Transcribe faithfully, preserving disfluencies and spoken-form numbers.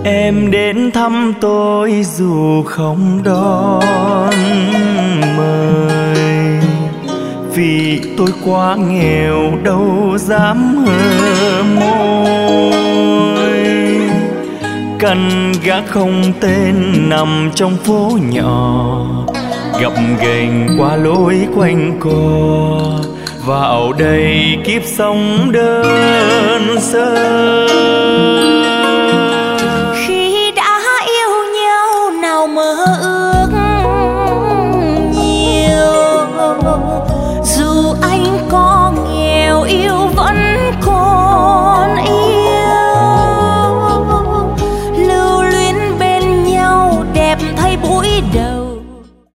Em đến thăm tôi dù không đón mời, vì tôi quá nghèo đâu dám hờ môi. Căn gác không tên nằm trong phố nhỏ, gập ghềnh qua lối quanh co, vào đây kiếp sống đơn sơ.